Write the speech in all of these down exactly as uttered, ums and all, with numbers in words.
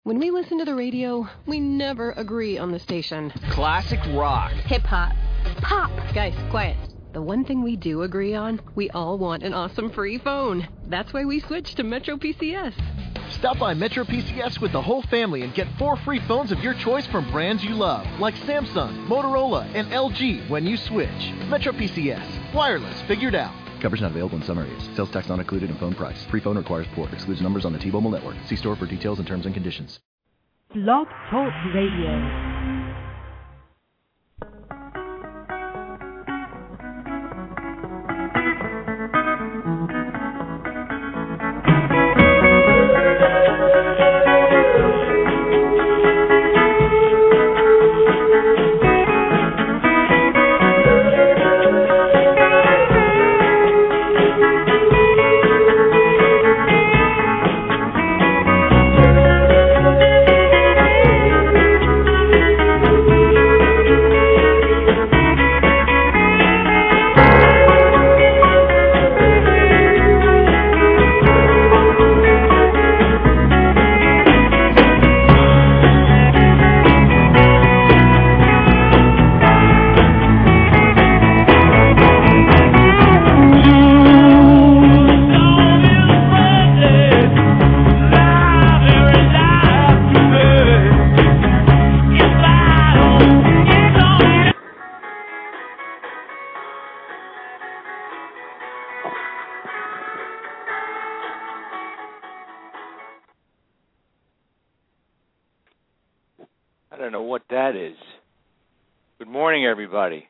When we listen to the radio, we never agree on the station. Classic rock. Hip-hop. Pop. Guys, quiet. The one thing we do agree on, we all want an awesome free phone. That's why we switched to Metro P C S. Stop by Metro P C S with the whole family and get four free phones of your choice from brands you love, like Samsung, Motorola, and L G when you switch. Metro P C S. Wireless figured out. Coverage not available in some areas. Sales tax not included in phone price. Free phone requires port. Excludes numbers on the T-Mobile network. See store for details and terms and conditions. Blog Talk Radio. I don't know what that is. Good morning, everybody.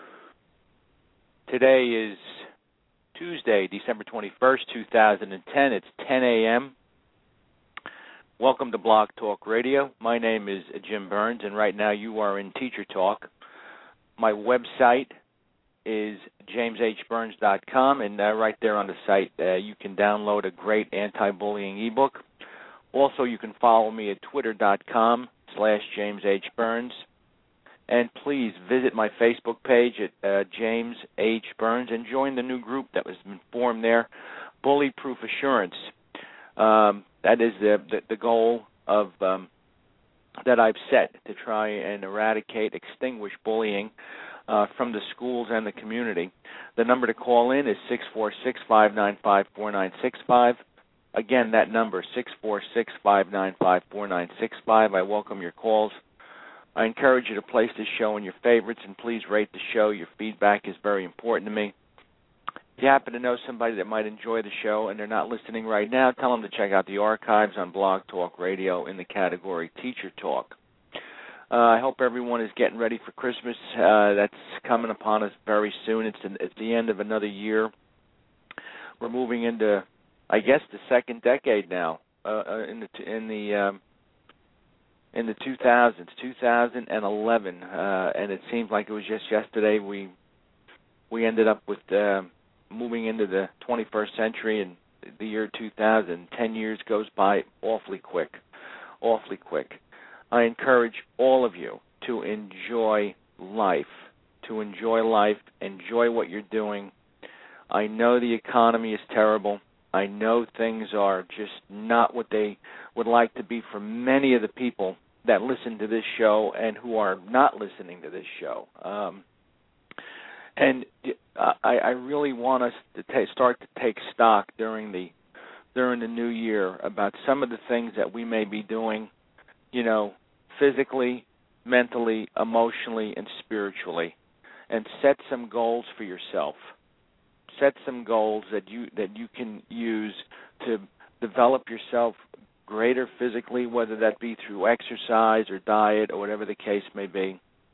Today is Tuesday, December twenty-first, two thousand ten. It's ten a.m. Welcome to Blog Talk Radio. My name is Jim Burns, and right now you are in Teacher Talk. My website is james h burns dot com, and uh, right there on the site uh, you can download a great anti-bullying ebook. Also, you can follow me at twitter dot com slash James H. Burns. And please visit my Facebook page at uh, James H. Burns and join the new group that was formed there, Bully Proof Assurance. Um, that is the, the, the goal of um, that I've set to try and eradicate, extinguish bullying uh, from the schools and the community. The number to call in is six four six, five nine five, four nine six five. Again, that number, six four six, five nine five, four nine six five. I welcome your calls. I encourage you to place this show in your favorites, and please rate the show. Your feedback is very important to me. If you happen to know somebody that might enjoy the show and they're not listening right now, tell them to check out the archives on Blog Talk Radio in the category Teacher Talk. Uh, I hope everyone is getting ready for Christmas. Uh, that's coming upon us very soon. It's, an, it's the end of another year. We're moving into, I guess, the second decade now uh, in the in the um, in the two thousands, two thousand eleven, uh, and it seems like it was just yesterday we we ended up with uh, moving into the twenty-first century and the year two thousand. Ten years goes by awfully quick, awfully quick. I encourage all of you to enjoy life, to enjoy life, enjoy what you're doing. I know the economy is terrible. I know things are just not what they would like to be for many of the people that listen to this show and who are not listening to this show. Um, and I, I really want us to ta- start to take stock during the during the new year about some of the things that we may be doing, you know, physically, mentally, emotionally, and spiritually, and set some goals for yourself. Set some goals that you that you can use to develop yourself greater physically, whether that be through exercise or diet or whatever the case may be,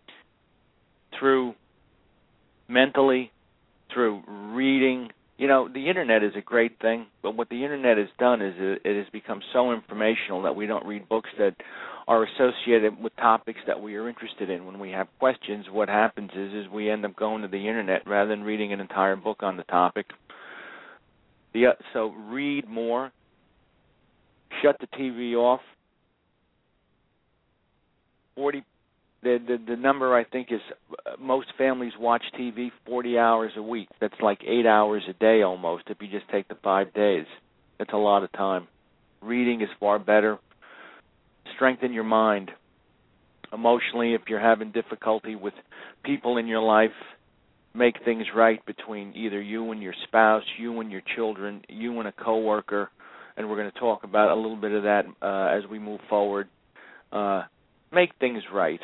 through mentally, through reading. You know, the Internet is a great thing, but what the Internet has done is it, it has become so informational that we don't read books that are associated with topics that we are interested in. When we have questions, what happens is, is we end up going to the Internet rather than reading an entire book on the topic. The, uh, so read more. Shut the T V off. Forty. The, the the number I think is uh, most families watch T V forty hours a week. That's like eight hours a day almost. If you just take the five days, that's a lot of time. Reading is far better. strengthen your mind. Emotionally, if you're having difficulty with people in your life, make things right between either you and your spouse, you and your children, you and a coworker, and we're going to talk about a little bit of that uh, as we move forward. Uh, make things right.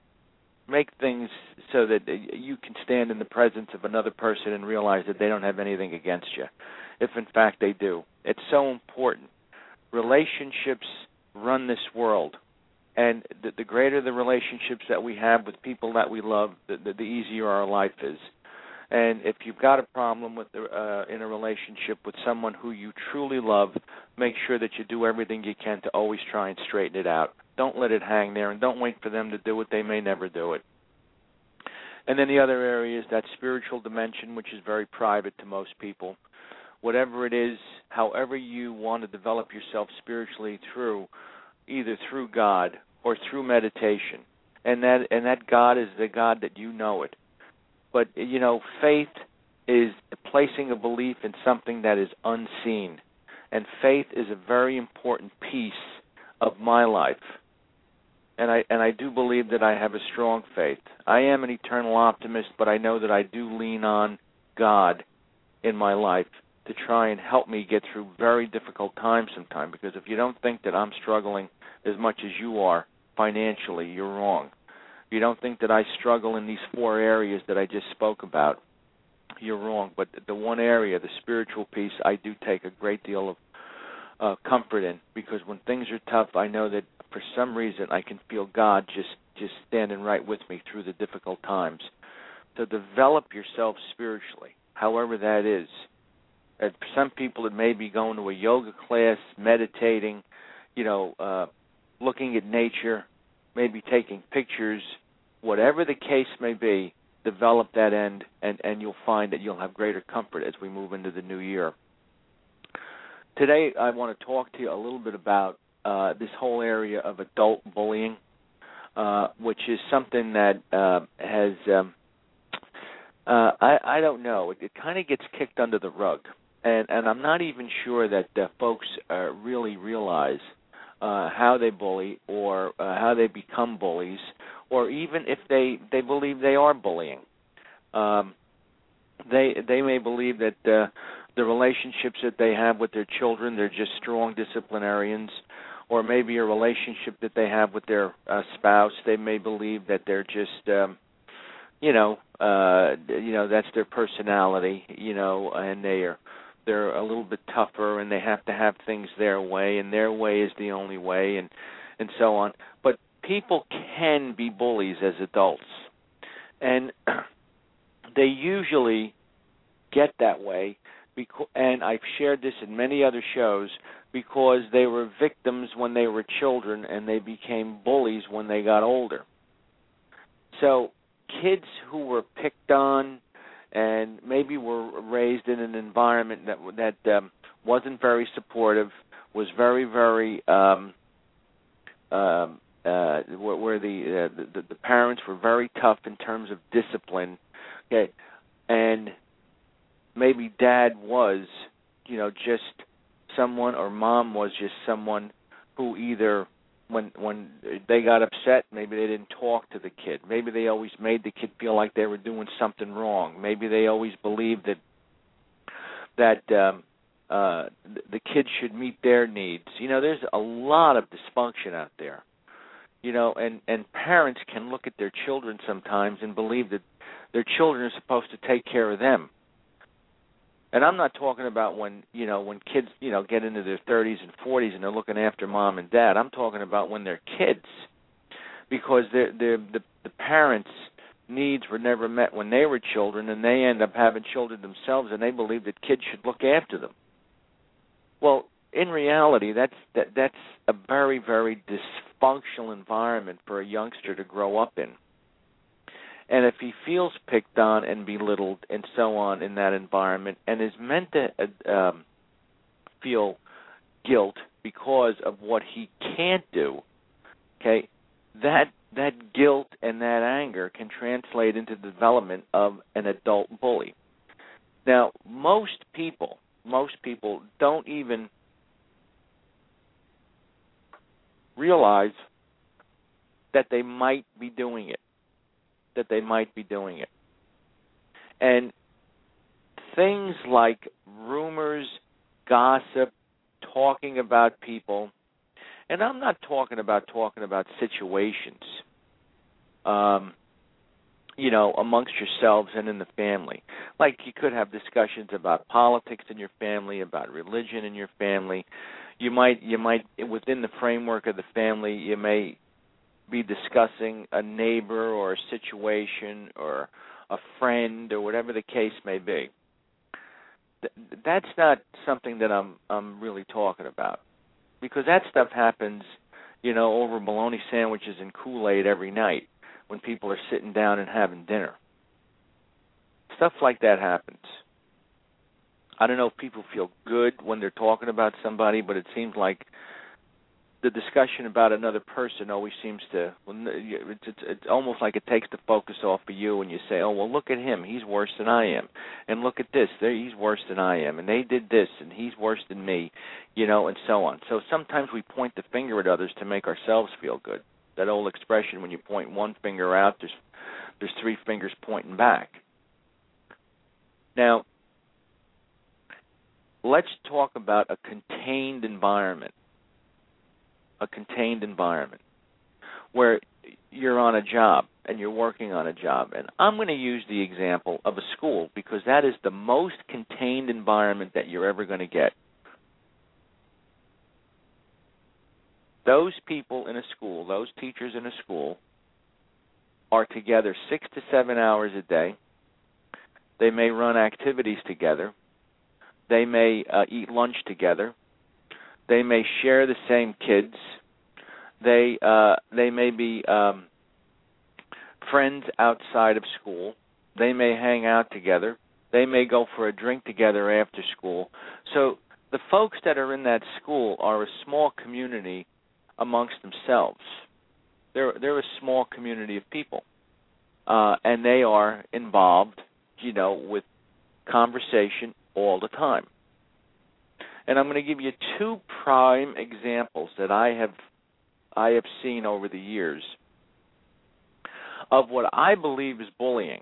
Make things so that you can stand in the presence of another person and realize that they don't have anything against you, if in fact they do. It's so important. Relationships run this world, and the, the greater the relationships that we have with people that we love, the, the, the easier our life is. And if you've got a problem with the, uh, in a relationship with someone who you truly love, make sure that you do everything you can to always try and straighten it out. Don't let it hang there, and don't wait for them to do it. They may never do it. And then the other area is that spiritual dimension, which is very private to most people. Whatever it is, however you want to develop yourself spiritually through, either through God or through meditation. And that and that God is the God that you know it. But, you know, faith is placing a belief in something that is unseen. And faith is a very important piece of my life. And I and I do believe that I have a strong faith. I am an eternal optimist, but I know that I do lean on God in my life to try and help me get through very difficult times sometimes. Because if you don't think that I'm struggling as much as you are financially, you're wrong. If you don't think that I struggle in these four areas that I just spoke about, you're wrong. But the one area, the spiritual piece, I do take a great deal of uh, comfort in, because when things are tough, I know that for some reason I can feel God just, just standing right with me through the difficult times. So develop yourself spiritually, however that is. And for some people, it may be going to a yoga class, meditating, you know, uh, looking at nature, maybe taking pictures, whatever the case may be, develop that end, and, and you'll find that you'll have greater comfort as we move into the new year. Today, I want to talk to you a little bit about uh, this whole area of adult bullying, uh, which is something that uh, has, um, uh, I, I don't know, it, it kind of gets kicked under the rug. And, and I'm not even sure that uh, folks uh, really realize Uh, how they bully, or uh, how they become bullies, or even if they, they believe they are bullying. Um, they they may believe that uh, the relationships that they have with their children, they're just strong disciplinarians, or maybe a relationship that they have with their uh, spouse, they may believe that they're just, um, you know, uh, you know, that's their personality, you know, and they are. They're a little bit tougher, and they have to have things their way, and their way is the only way, and, and so on. But people can be bullies as adults, and they usually get that way, because, and I've shared this in many other shows, because they were victims when they were children, and they became bullies when they got older. So kids who were picked on and maybe were raised in an environment that that um, wasn't very supportive, was very, very, um, um, uh, where the, uh, the the parents were very tough in terms of discipline, okay, and maybe dad was, you know, just someone, or mom was just someone who either, when when they got upset, maybe they didn't talk to the kid. Maybe they always made the kid feel like they were doing something wrong. Maybe they always believed that that um, uh, the kid should meet their needs. You know, there's a lot of dysfunction out there. You know, and, and parents can look at their children sometimes and believe that their children are supposed to take care of them. And I'm not talking about when, you know, when kids, you know, get into their thirties and forties and they're looking after mom and dad. I'm talking about when they're kids, because they're, they're, the, the parents' needs were never met when they were children, and they end up having children themselves, and they believe that kids should look after them. Well, in reality, that's that, that's a very, very dysfunctional environment for a youngster to grow up in. And if he feels picked on and belittled and so on in that environment, and is meant to uh, um, feel guilt because of what he can't do, okay, that that guilt and that anger can translate into the development of an adult bully. Now, most people, most people don't even realize that they might be doing it, that they might be doing it. And things like rumors, gossip, talking about people, and I'm not talking about talking about situations, um, you know, amongst yourselves and in the family. Like you could have discussions about politics in your family, about religion in your family. You might, you might, within the framework of the family, you may be discussing a neighbor or a situation or a friend or whatever the case may be. Th- that's not something that I'm I'm really talking about, because that stuff happens, you know, over bologna sandwiches and Kool-Aid every night when people are sitting down and having dinner. Stuff like that happens. I don't know if people feel good when they're talking about somebody, but it seems like the discussion about another person always seems to, it's, it's, it's almost like it takes the focus off of you, and you say, oh, well, look at him, he's worse than I am, and look at this, he's worse than I am, and they did this, and he's worse than me, you know, and so on. So sometimes we point the finger at others to make ourselves feel good. That old expression, when you point one finger out, there's, there's three fingers pointing back. Now, let's talk about a contained environment. A contained environment where you're on a job and you're working on a job. And I'm going to use the example of a school because that is the most contained environment that you're ever going to get. Those people in a school, those teachers in a school, are together six to seven hours a day. They may run activities together. They may uh, eat lunch together. They may share the same kids. They uh, they may be um, friends outside of school. They may hang out together. They may go for a drink together after school. So the folks that are in that school are a small community amongst themselves. They're they're a small community of people, uh, and they are involved, you know, with conversation all the time. And I'm going to give you two prime examples that I have I have seen over the years of what I believe is bullying.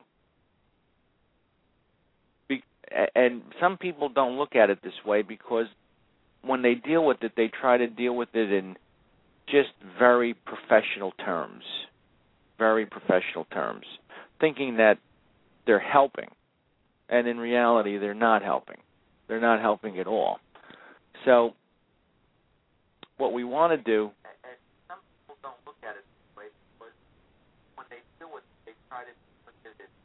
Be- and some people don't look at it this way because when they deal with it, they try to deal with it in just very professional terms, very professional terms, thinking that they're helping. And in reality, they're not helping. They're not helping at all. So what we want to do, and some people don't look at it this way, but when they do it, they try to look at it.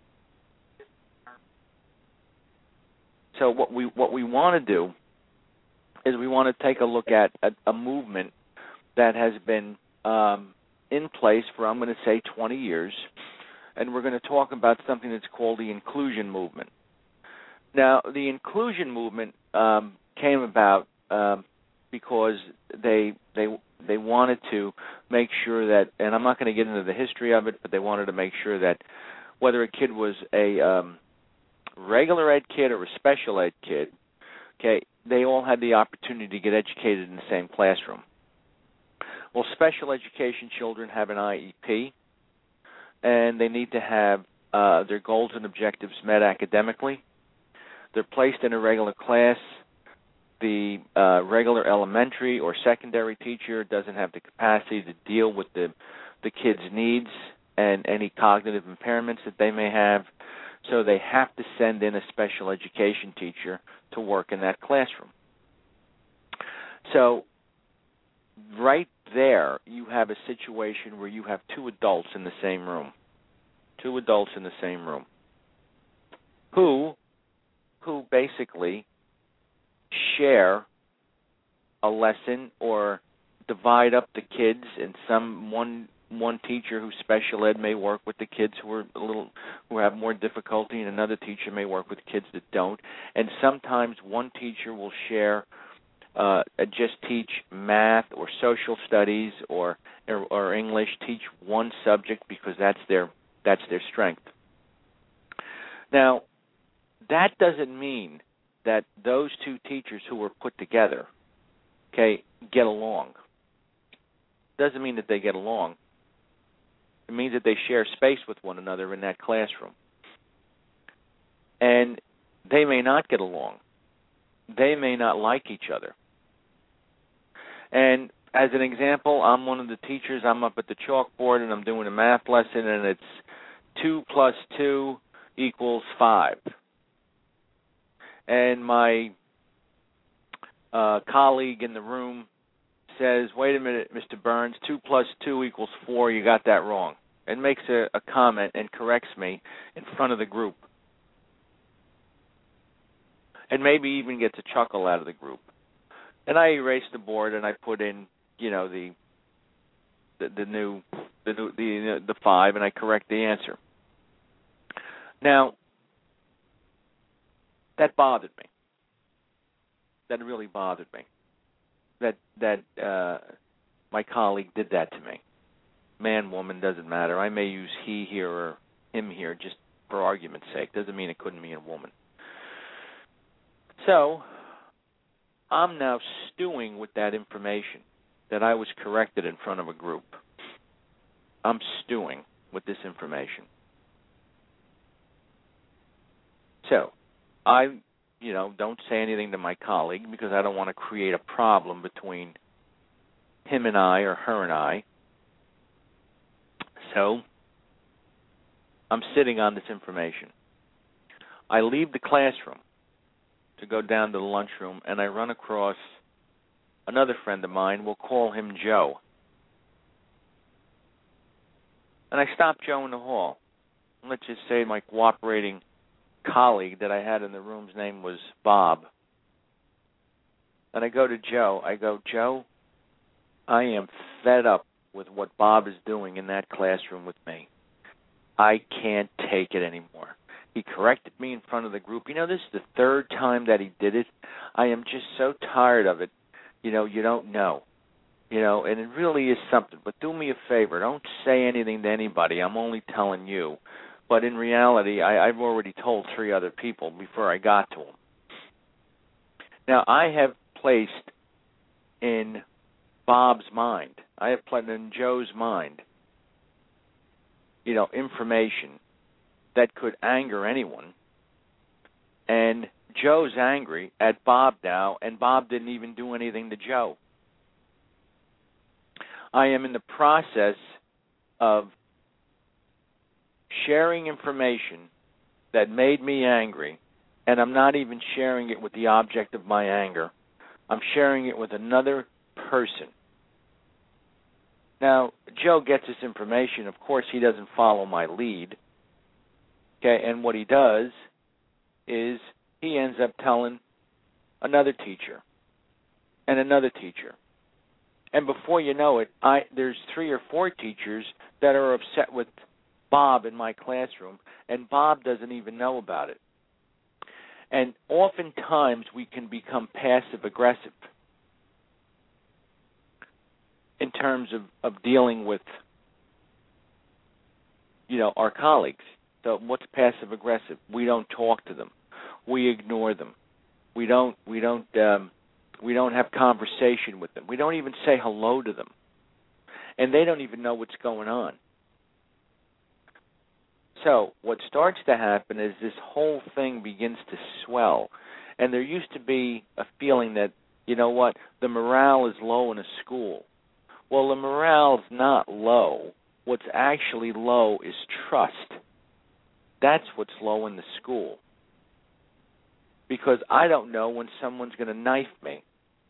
So what we what we want to do is we want to take a look at a, a movement that has been um, in place for, I'm going to say, twenty years, and we're going to talk about something that's called the inclusion movement. Now, the inclusion movement um, came about Um, because they they they wanted to make sure that, and I'm not going to get into the history of it, but they wanted to make sure that whether a kid was a um, regular ed kid or a special ed kid, okay, they all had the opportunity to get educated in the same classroom. Well, special education children have an I E P, and they need to have uh, their goals and objectives met academically. They're placed in a regular class. The uh, regular elementary or secondary teacher doesn't have the capacity to deal with the the kids' needs and any cognitive impairments that they may have, so they have to send in a special education teacher to work in that classroom. So right there, you have a situation where you have two adults in the same room, two adults in the same room, who who basically share a lesson or divide up the kids, and some one one teacher who's special ed may work with the kids who are a little who have more difficulty, and another teacher may work with kids that don't. And sometimes one teacher will share uh, just teach math or social studies or, or or English, teach one subject because that's their that's their strength. Now, that doesn't mean that those two teachers who were put together, okay, get along. doesn't mean that they get along. It means that they share space with one another in that classroom. And they may not get along. They may not like each other. And as an example, I'm one of the teachers. I'm up at the chalkboard and I'm doing a math lesson, and it's two plus two equals five. And my uh, colleague in the room says, wait a minute, Mister Burns, two plus two equals four, you got that wrong. And makes a, a comment and corrects me in front of the group. And maybe even gets a chuckle out of the group. And I erase the board and I put in, you know, the the, the new the, the the five, and I correct the answer. Now, that bothered me. That really bothered me. That that uh, my colleague did that to me. Man, woman, doesn't matter. I may use he here or him here just for argument's sake. Doesn't mean it couldn't mean a woman. So, I'm now stewing with that information that I was corrected in front of a group. I'm stewing with this information. So, I, you know, don't say anything to my colleague because I don't want to create a problem between him and I or her and I. So, I'm sitting on this information. I leave the classroom to go down to the lunchroom, and I run across another friend of mine. We'll call him Joe. And I stop Joe in the hall. Let's just say my cooperating colleague that I had in the room's name was Bob. And I go to Joe. I go, Joe, I am fed up with what Bob is doing in that classroom with me. I can't take it anymore. He corrected me in front of the group. You know, this is the third time that he did it. I am just so tired of it. You know, you don't know. You know, and it really is something. But do me a favor. Don't say anything to anybody. I'm only telling you. But in reality, I, I've already told three other people before I got to him. Now, I have placed in Bob's mind, I have placed in Joe's mind, you know, information that could anger anyone. And Joe's angry at Bob now, and Bob didn't even do anything to Joe. I am in the process of sharing information that made me angry, and I'm not even sharing it with the object of my anger. I'm sharing it with another person. Now, Joe gets this information. Of course, he doesn't follow my lead. Okay, and what he does is he ends up telling another teacher and another teacher. And before you know it, I there's three or four teachers that are upset with Bob in my classroom, and Bob doesn't even know about it. And oftentimes we can become passive-aggressive in terms of, of dealing with, you know, our colleagues. So what's passive-aggressive? We don't talk to them. We ignore them. We don't. We don't. Um, we don't have conversation with them. We don't even say hello to them, and they don't even know what's going on. So what starts to happen is this whole thing begins to swell, and there used to be a feeling that, you know what, the morale is low in a school. Well, the morale is not low. What's actually low is trust. That's what's low in the school. Because I don't know when someone's going to knife me.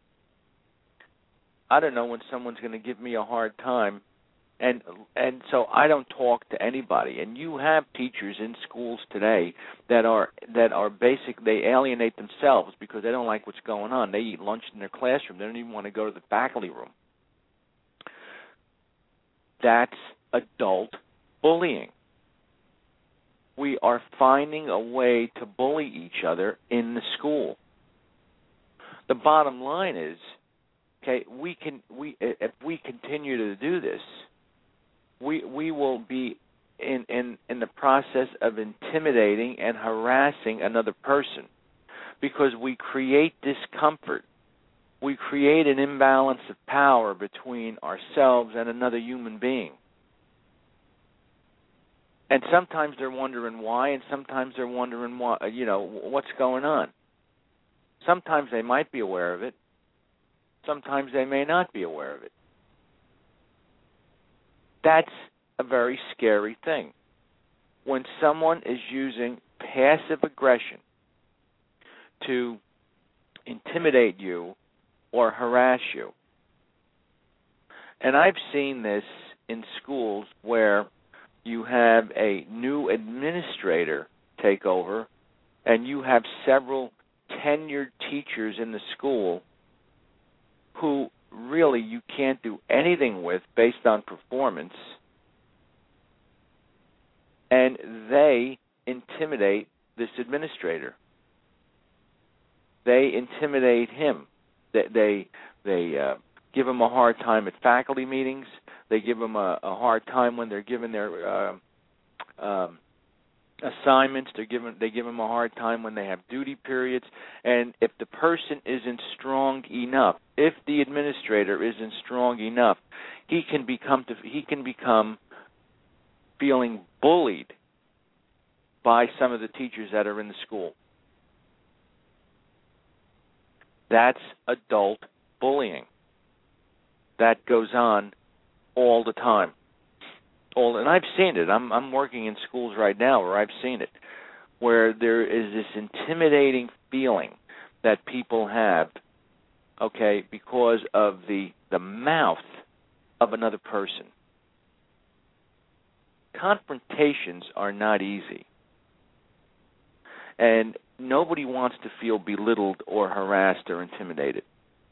I don't know when someone's going to give me a hard time. And and so I don't talk to anybody. And you have teachers in schools today that are that are basic. They alienate themselves because they don't like what's going on. They eat lunch in their classroom. They don't even want to go to the faculty room. That's adult bullying. We are finding a way to bully each other in the school. The bottom line is, okay, we can we if we continue to do this, we we will be in, in, in the process of intimidating and harassing another person because we create discomfort we create an imbalance of power between ourselves and another human being. And sometimes they're wondering why, and sometimes they're wondering why, you know, what's going on. Sometimes they might be aware of it. Sometimes they may not be aware of it. That's a very scary thing. When someone is using passive aggression to intimidate you or harass you. And I've seen this in schools where you have a new administrator take over and you have several tenured teachers in the school who really you can't do anything with based on performance, and they intimidate this administrator. They intimidate him. They they, they uh, give him a hard time at faculty meetings. They give him a, a hard time when they're given their uh, um, assignments. They give him, they give him a hard time when they have duty periods. And if the person isn't strong enough, if the administrator isn't strong enough, he can become he can become feeling bullied by some of the teachers that are in the school. That's adult bullying. That goes on all the time. All, and I've seen it. I'm I'm working in schools right now where I've seen it, where there is this intimidating feeling that people have, okay, because of the the mouth of another person. Confrontations are not easy. And nobody wants to feel belittled or harassed or intimidated.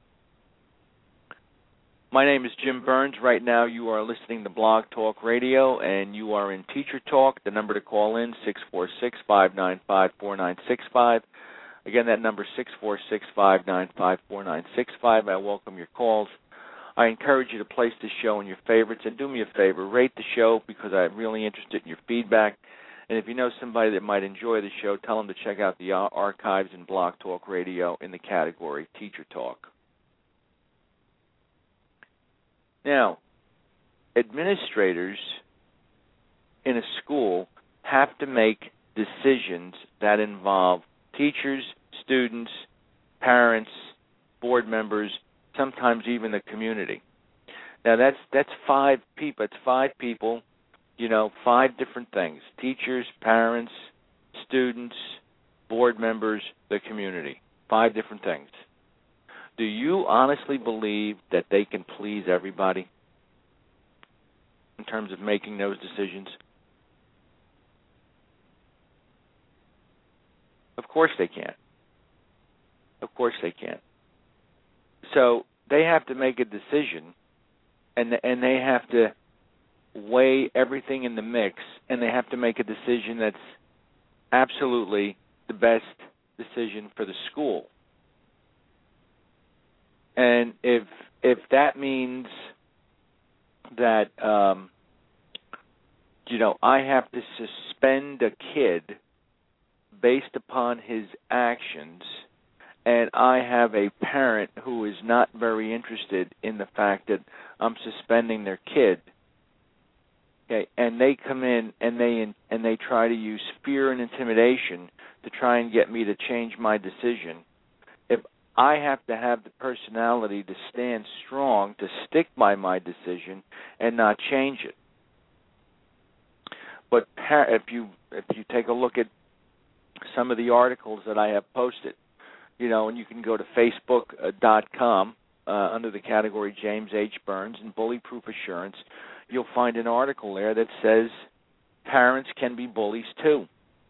My name is Jim Burns. Right now you are listening to Blog Talk Radio, and you are in Teacher Talk. The number to call in, six four six, five nine five, four nine six five. Again, that number, six four six, five nine five, four nine six five. I welcome your calls. I encourage you to place the show in your favorites, and do me a favor, rate the show, because I'm really interested in your feedback. And if you know somebody that might enjoy the show, tell them to check out the archives in Blog Talk Radio in the category Teacher Talk. Now, administrators in a school have to make decisions that involve teachers, students, parents, board members, sometimes even the community. Now, that's that's five people. It's five people, you know, five different things: teachers, parents, students, board members, the community. Five different things. Do you honestly believe that they can please everybody in terms of making those decisions? Of course they can't. Of course they can't. So they have to make a decision, and and they have to weigh everything in the mix, and they have to make a decision that's absolutely the best decision for the school. And if if that means that um, you know, I have to suspend a kid based upon his actions, and I have a parent who is not very interested in the fact that I'm suspending their kid, okay, and they come in and they and they try to use fear and intimidation to try and get me to change my decision, if I have to have the personality to stand strong, to stick by my decision and not change it. But if you if you take a look at some of the articles that I have posted, you know, and you can go to facebook dot com uh, under the category James H. Burns and Bully-Proof Assurance, you'll find an article there that says parents can be bullies too.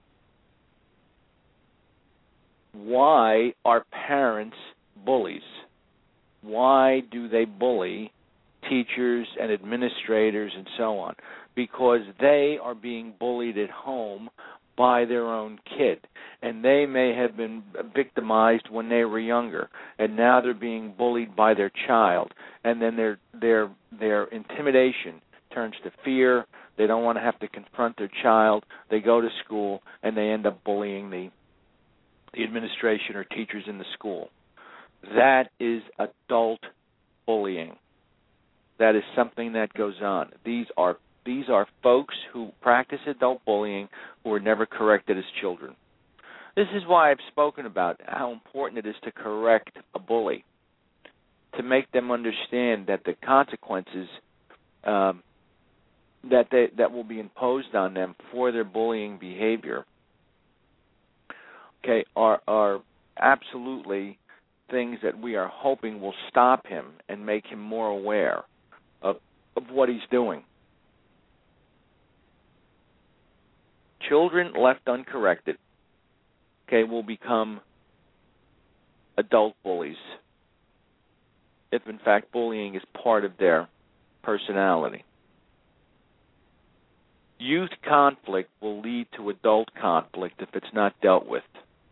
Why are parents bullies? Why do they bully teachers and administrators and so on? Because they are being bullied at home by their own kid, and they may have been victimized when they were younger, and now they're being bullied by their child, and then their their their intimidation turns to fear. They don't want to have to confront their child. They go to school, and they end up bullying the the administration or teachers in the school. That is adult bullying. That is something that goes on. These are these are folks who practice adult bullying who were never corrected as children. This is why I've spoken about how important it is to correct a bully, to make them understand that the consequences um, that they, that will be imposed on them for their bullying behavior, okay, are are absolutely things that we are hoping will stop him and make him more aware of, of what he's doing. Children left uncorrected, okay, will become adult bullies if, in fact, bullying is part of their personality. Youth conflict will lead to adult conflict if it's not dealt with.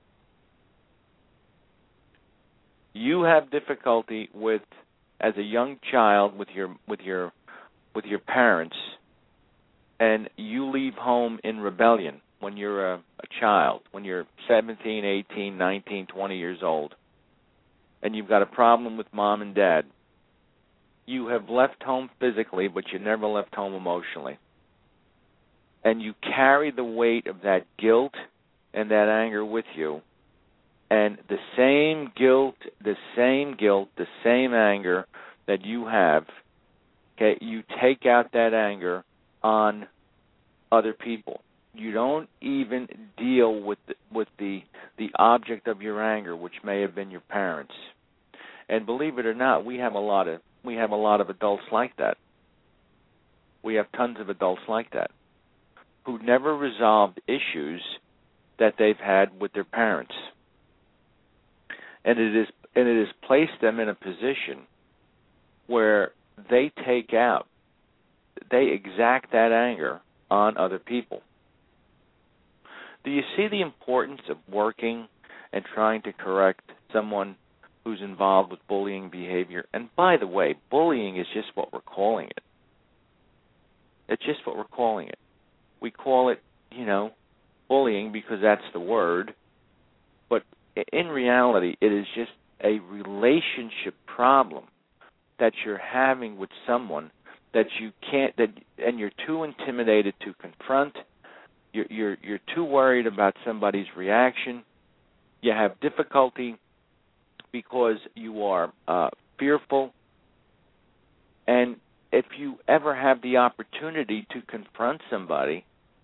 You have difficulty with, as a young child, with your with your with your parents, and you leave home in rebellion when you're a, a child, when you're seventeen, eighteen, nineteen, twenty years old, and you've got a problem with mom and dad. You have left home physically, but you never left home emotionally. And you carry the weight of that guilt and that anger with you. And the same guilt, the same guilt, the same anger that you have, okay, you take out that anger on other people. You don't even deal with the, with the the object of your anger, which may have been your parents. And believe it or not, we have a lot of we have a lot of adults like that. We have tons of adults like that who never resolved issues that they've had with their parents. And it is and it has placed them in a position where they take out, they exact that anger on other people. Do you see the importance of working and trying to correct someone who's involved with bullying behavior? And by the way, bullying is just what we're calling it. It's just what we're calling it. We call it, you know, bullying because that's the word, but in reality, it is just a relationship problem that you're having with someone that you can't, that, and you're too intimidated to confront. You're, you're, you're too worried about somebody's reaction. You have difficulty because you are uh, fearful. And if you ever have the opportunity to confront somebody,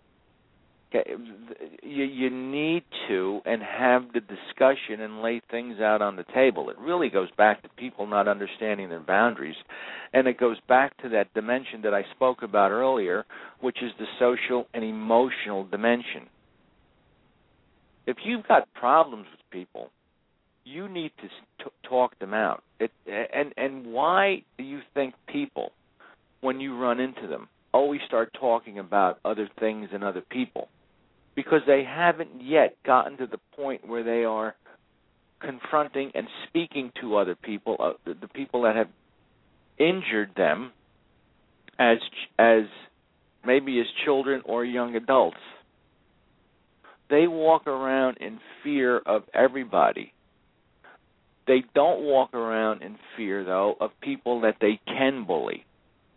You, you need to and have the discussion and lay things out on the table. It really goes back to people not understanding their boundaries, and it goes back to that dimension that I spoke about earlier, which is the social and emotional dimension. If you've got problems with people, you need to t- talk them out. It, and, and why do you think people, when you run into them, always start talking about other things and other people? Because they haven't yet gotten to the point where they are confronting and speaking to other people, uh, the, the people that have injured them as as maybe as children or young adults. They walk around in fear of everybody. They don't walk around in fear, though, of people that they can bully.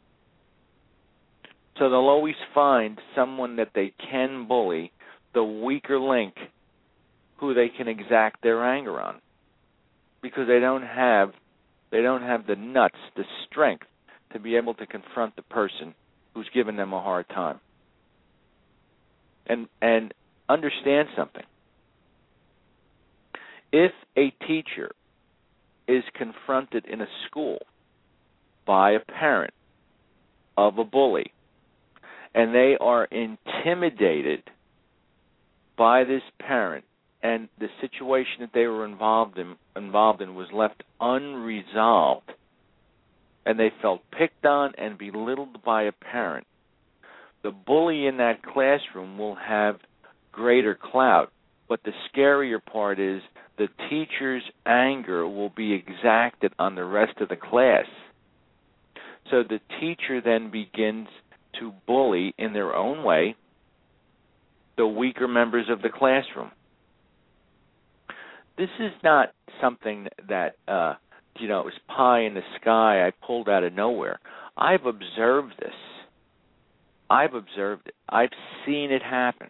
So they'll always find someone that they can bully, the weaker link, who they can exact their anger on, because they don't have they don't have the nuts, the strength to be able to confront the person who's given them a hard time. And and understand something. If a teacher is confronted in a school by a parent of a bully, and they are intimidated by this parent, and the situation that they were involved in involved in was left unresolved, and they felt picked on and belittled by a parent, the bully in that classroom will have greater clout. But the scarier part is the teacher's anger will be exacted on the rest of the class. So the teacher then begins to bully in their own way the weaker members of the classroom. this is not something that, uh, you know, is pie in the sky I pulled out of nowhere. I've observed this. I've observed it. I've seen it happen.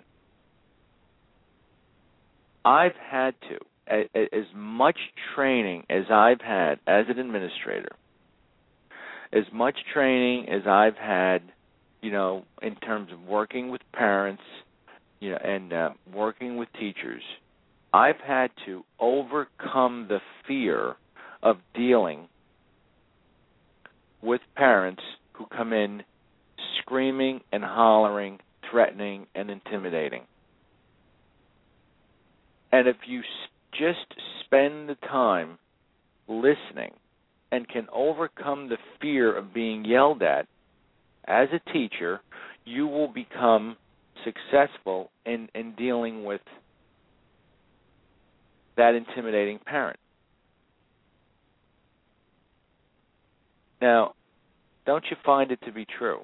I've had to, as much training as I've had as an administrator, as much training as I've had, you know, in terms of working with parents, you know, and uh, working with teachers, I've had to overcome the fear of dealing with parents who come in screaming and hollering, threatening and intimidating. And if you just spend the time listening and can overcome the fear of being yelled at as a teacher, you will become successful in, in dealing with that intimidating parent. Now, don't you find it to be true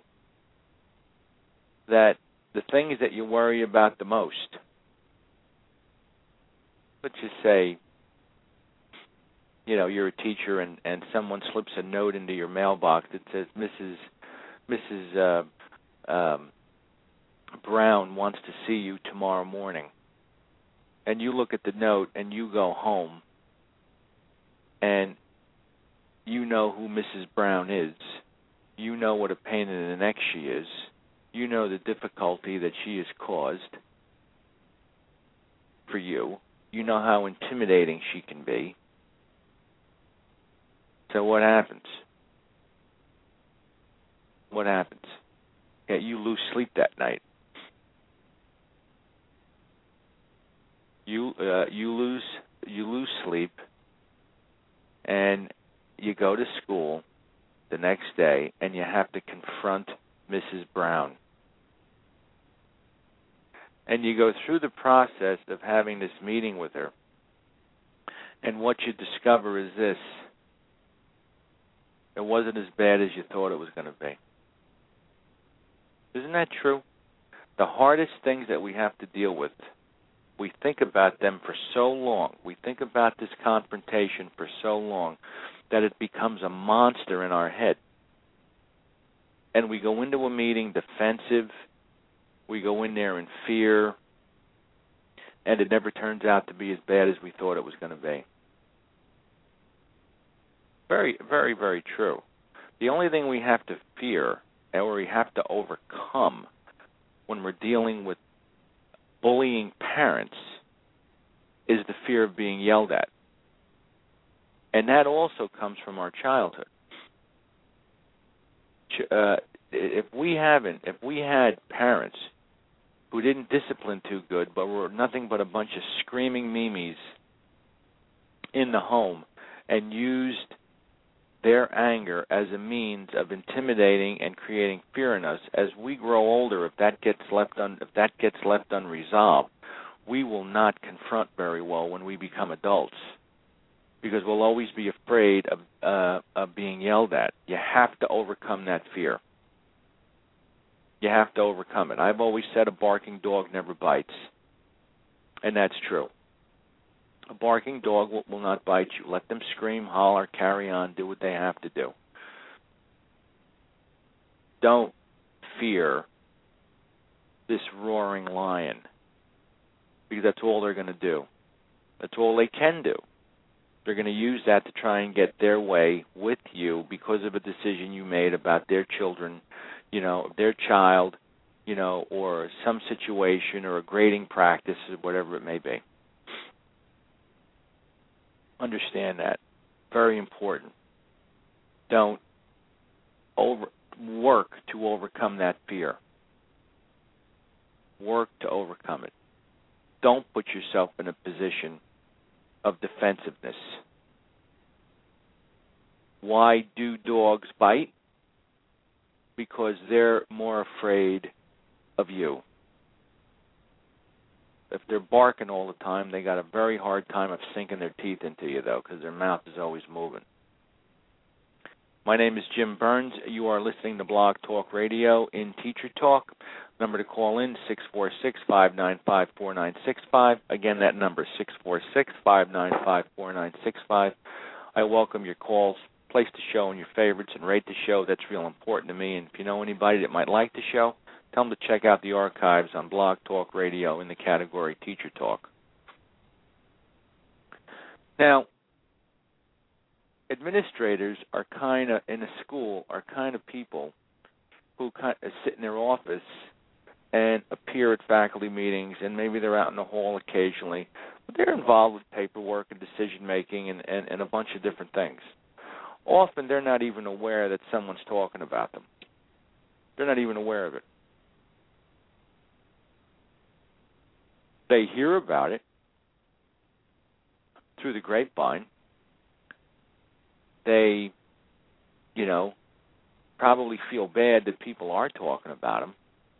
that the things that you worry about the most, let's just say, you know, you're a teacher and, and someone slips a note into your mailbox that says, Missus Missus Uh, um, Brown wants to see you tomorrow morning. And you look at the note and you go home and you know who Missus Brown is. You know what a pain in the neck she is. You know the difficulty that she has caused for you. You know how intimidating she can be. So what happens? What happens? Yeah, you lose sleep that night. You uh, you lose you lose sleep, and you go to school the next day, and you have to confront Missus Brown. And you go through the process of having this meeting with her, and what you discover is this: it wasn't as bad as you thought it was going to be. Isn't that true? The hardest things that we have to deal with, we think about them for so long, we think about this confrontation for so long, that it becomes a monster in our head. And we go into a meeting defensive, we go in there in fear, and it never turns out to be as bad as we thought it was going to be. Very, very, very true. The only thing we have to fear, or we have to overcome when we're dealing with bullying parents, is the fear of being yelled at. And that also comes from our childhood. Uh, if we haven't, if we had parents who didn't discipline too good, but were nothing but a bunch of screaming memes in the home, and used their anger as a means of intimidating and creating fear in us, as we grow older, if that gets left un, if that gets left unresolved, we will not confront very well when we become adults, because we'll always be afraid of uh, of being yelled at. You have to overcome that fear. You have to overcome it. I've always said a barking dog never bites, and that's true. A barking dog will, will not bite you. Let them scream, holler, carry on, do what they have to do. Don't fear this roaring lion, because that's all they're going to do. That's all they can do. They're going to use that to try and get their way with you because of a decision you made about their children, you know, their child, you know, or some situation or a grading practice or whatever it may be. Understand that. Very important. Don't over work to overcome that fear. Work to overcome it. Don't put yourself in a position of defensiveness. Why do dogs bite? Because they're more afraid of you. If they're barking all the time, they got a very hard time of sinking their teeth into you, though, because their mouth is always moving. My name is Jim Burns. You are listening to Blog Talk Radio in Teacher Talk. Number to call in, six four six, five nine five, four nine six five. Again, that number, six four six, five nine five, four nine six five. I welcome your calls. Place the show in your favorites and rate the show. That's real important to me. And if you know anybody that might like the show, tell them to check out the archives on Blog Talk Radio in the category Teacher Talk. Now, administrators are kind of, in a school, are kind of people who kind of sit in their office and appear at faculty meetings, and maybe they're out in the hall occasionally, but they're involved with paperwork and decision-making and, and, and a bunch of different things. Often they're not even aware that someone's talking about them. They're not even aware of it. They hear about it through the grapevine. They, you know, probably feel bad that people are talking about them.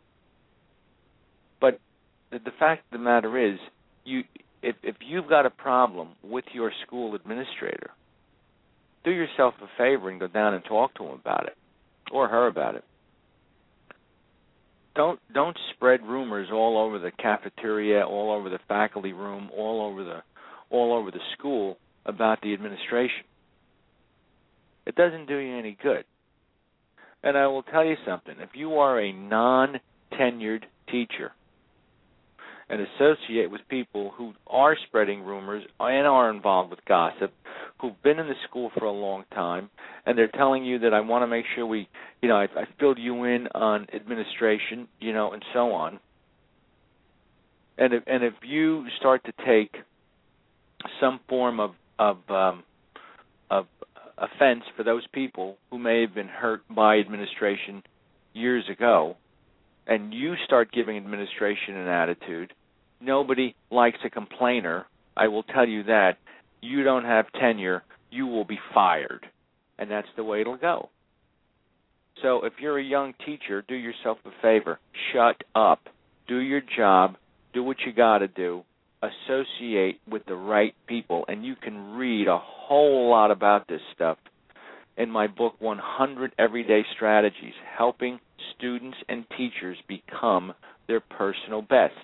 But the, the fact of the matter is, you, if, if you've got a problem with your school administrator, do yourself a favor and go down and talk to him about it, or her about it. Don't don't spread rumors all over the cafeteria, all over the faculty room, all over the all over the school about the administration. It doesn't do you any good. And I will tell you something. If you are a non-tenured teacher and associate with people who are spreading rumors and are involved with gossip, who've been in the school for a long time, and they're telling you that I want to make sure we, you know, I, I filled you in on administration, you know, and so on. And if, and if you start to take some form of of, um, of offense for those people who may have been hurt by administration years ago, and you start giving administration an attitude, nobody likes a complainer. I will tell you that. You don't have tenure, you will be fired. And that's the way it'll go. So if you're a young teacher, do yourself a favor. Shut up. Do your job. Do what you got to do. Associate with the right people. And you can read a whole lot about this stuff in my book, one hundred Everyday Strategies, helping students and teachers become their personal best.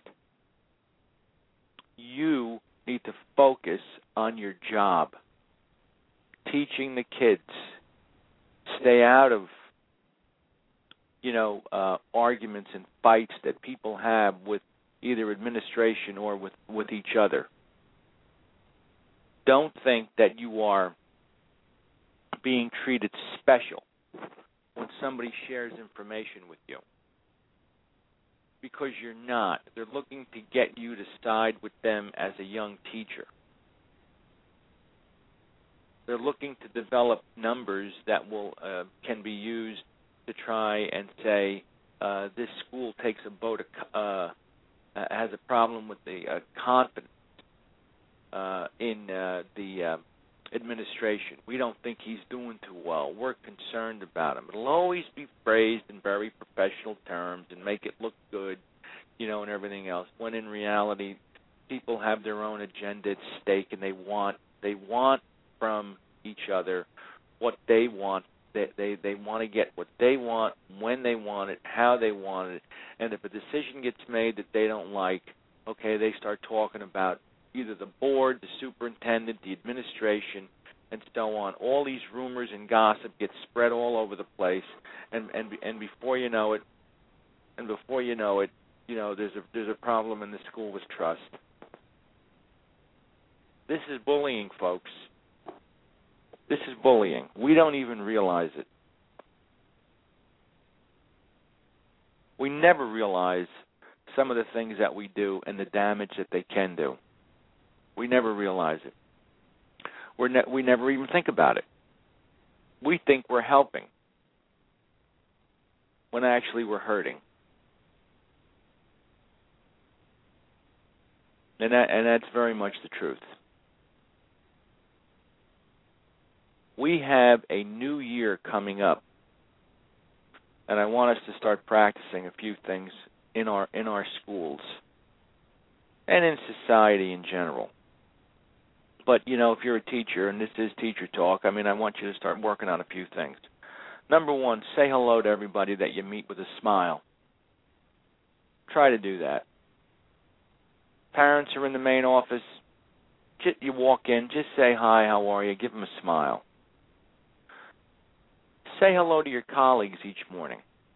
You need to focus on your job, teaching the kids. Stay out of, you know, uh, arguments and fights that people have with either administration or with, with each other. Don't think that you are being treated special when somebody shares information with you, because you're not. They're looking to get you to side with them as a young teacher. They're looking to develop numbers that will uh, can be used to try and say uh, this school takes a vote of, uh, has a problem with the uh, confidence uh, in uh, the uh, administration. We don't think he's doing too well. We're concerned about him. It'll always be phrased in very professional terms and make it look good, you know, and everything else, when in reality people have their own agenda at stake, and they want they want from each other what they want. They they, they want to get what they want, when they want it, how they want it. And if a decision gets made that they don't like, okay, they start talking about either the board, the superintendent, the administration, and so on. All these rumors and gossip get spread all over the place, and and and before you know it, and before you know it, you know there's a there's a problem in the school with trust. This is bullying, folks. This is bullying. We don't even realize it. We never realize some of the things that we do and the damage that they can do. We never realize it. We're ne- we never even think about it. We think we're helping when actually we're hurting. And that, and that's very much the truth. We have a new year coming up, and I want us to start practicing a few things in our in our schools and in society in general. But, you know, if you're a teacher, and this is Teacher Talk, I mean, I want you to start working on a few things. Number one, say hello to everybody that you meet with a smile. Try to do that. Parents are in the main office. You walk in, just say hi, how are you? Give them a smile. Say hello to your colleagues each morning.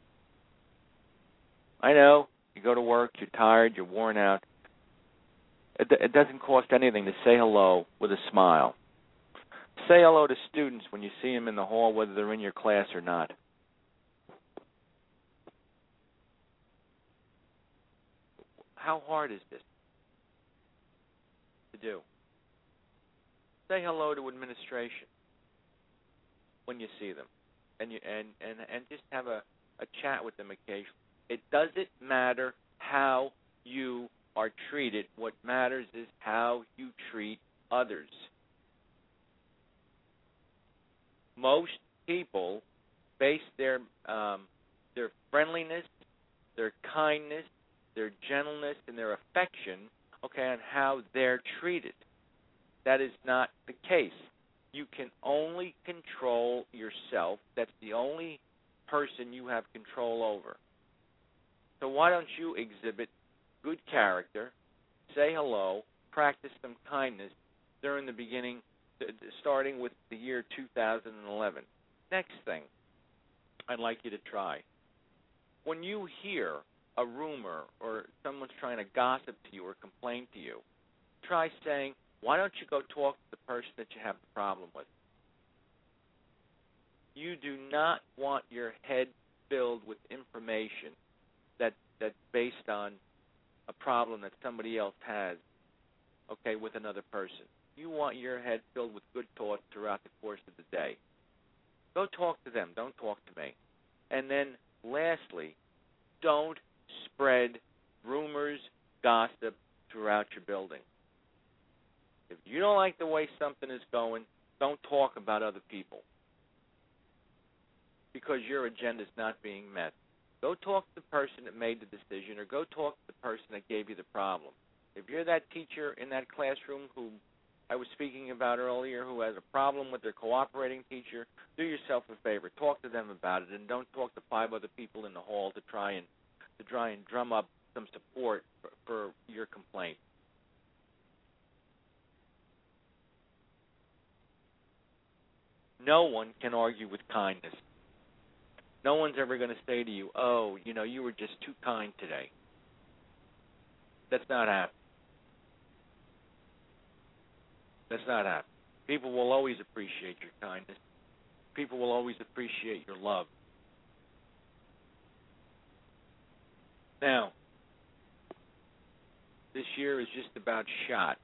I know, you go to work, you're tired, you're worn out. It, it doesn't cost anything to say hello with a smile. Say hello to students when you see them in the hall, whether they're in your class or not. How hard is this to do? Say hello to administration when you see them, and you and, and, and just have a, a chat with them occasionally. It doesn't matter how you are treated. What matters is how you treat others. Most people base their um, their friendliness, their kindness, their gentleness, and their affection, okay, on how they're treated. That is not the case. You can only control yourself. That's the only person you have control over. So why don't you exhibit good character, say hello, practice some kindness during the beginning, starting with the year two thousand eleven. Next thing I'd like you to try. When you hear a rumor or someone's trying to gossip to you or complain to you, try saying, why don't you go talk to the person that you have the problem with? You do not want your head filled with information that that's based on a problem that somebody else has, okay, with another person. You want your head filled with good thoughts throughout the course of the day. Go talk to them. Don't talk to me. And then, lastly, don't spread rumors, gossip throughout your building. If you don't like the way something is going, don't talk about other people because your agenda is not being met. Go talk to the person that made the decision, or go talk to the person that gave you the problem. If you're that teacher in that classroom who I was speaking about earlier who has a problem with their cooperating teacher, do yourself a favor. Talk to them about it, and don't talk to five other people in the hall to try and to try and drum up some support for, for your complaint. No one can argue with kindness. No one's ever going to say to you, oh, you know, you were just too kind today. That's not happening. That's not happening. People will always appreciate your kindness. People will always appreciate your love. Now, this year is just about shot.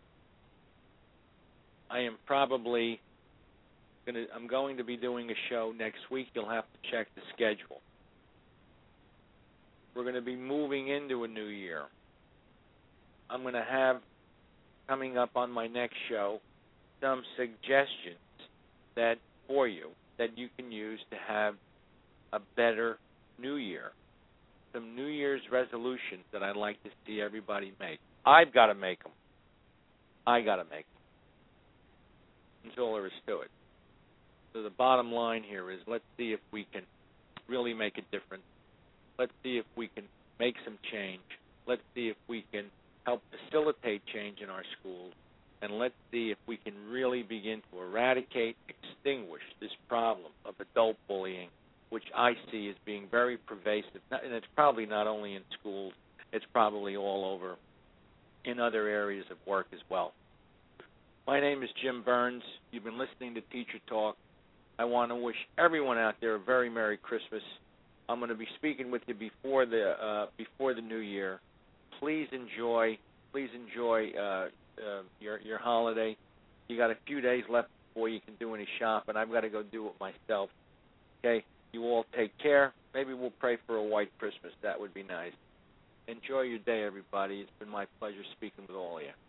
I am probably going to, I'm going to be doing a show next week. You'll have to check the schedule. We're going to be moving into a new year. I'm going to have, coming up on my next show, some suggestions that for you that you can use to have a better new year. Some New Year's resolutions that I'd like to see everybody make. I've got to make them. I got to make them. That's all there is to it. So the bottom line here is let's see if we can really make a difference. Let's see if we can make some change. Let's see if we can help facilitate change in our schools. And let's see if we can really begin to eradicate, extinguish this problem of adult bullying, which I see as being very pervasive. And it's probably not only in schools, it's probably all over in other areas of work as well. My name is Jim Burns. You've been listening to Teacher Talk. I want to wish everyone out there a very Merry Christmas. I'm going to be speaking with you before the uh, before the new year. Please enjoy. Please enjoy uh, uh, your your holiday. You got a few days left before you can do any shopping. I've got to go do it myself. Okay. You all take care. Maybe we'll pray for a white Christmas. That would be nice. Enjoy your day, everybody. It's been my pleasure speaking with all of you.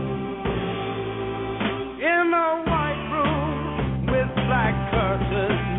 In a white room with black curtains,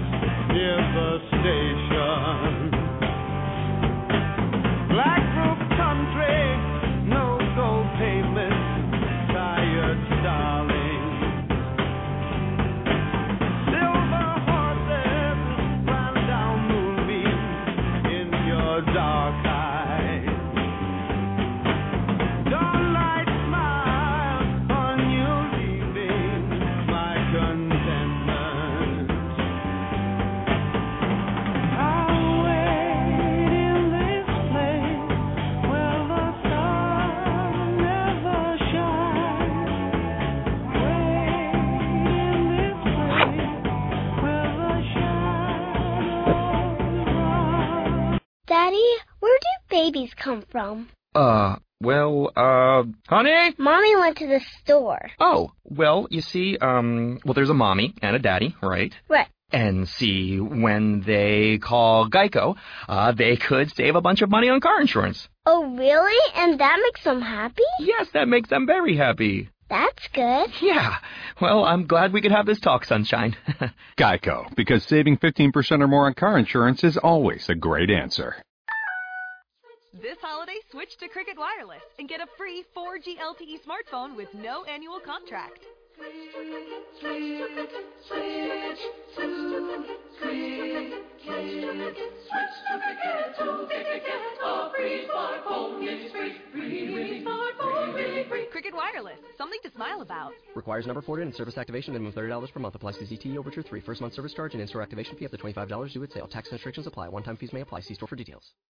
babies come from? Uh, well, uh, honey? Mommy went to the store. Oh, well, you see, um, well, there's a mommy and a daddy, right? Right. And see, when they call Geico, uh, they could save a bunch of money on car insurance. Oh, really? And that makes them happy? Yes, that makes them very happy. That's good. Yeah. Well, I'm glad we could have this talk, Sunshine. Geico, because saving fifteen percent or more on car insurance is always a great answer. This holiday, switch to Cricket Wireless and get a free four G L T E smartphone with no annual contract. Switch, switch, switch to Cricket. Switch to Cricket, to Cricket. A free smartphone is free. Free, free smartphone, really free. Cricket Wireless, something to smile about. Requires number ported and service activation. Minimum thirty dollars per month. Applies to Z T E Overture three. First month service charge and in-store activation fee up to twenty-five dollars due at sale. Tax restrictions apply. One-time fees may apply. See store for details.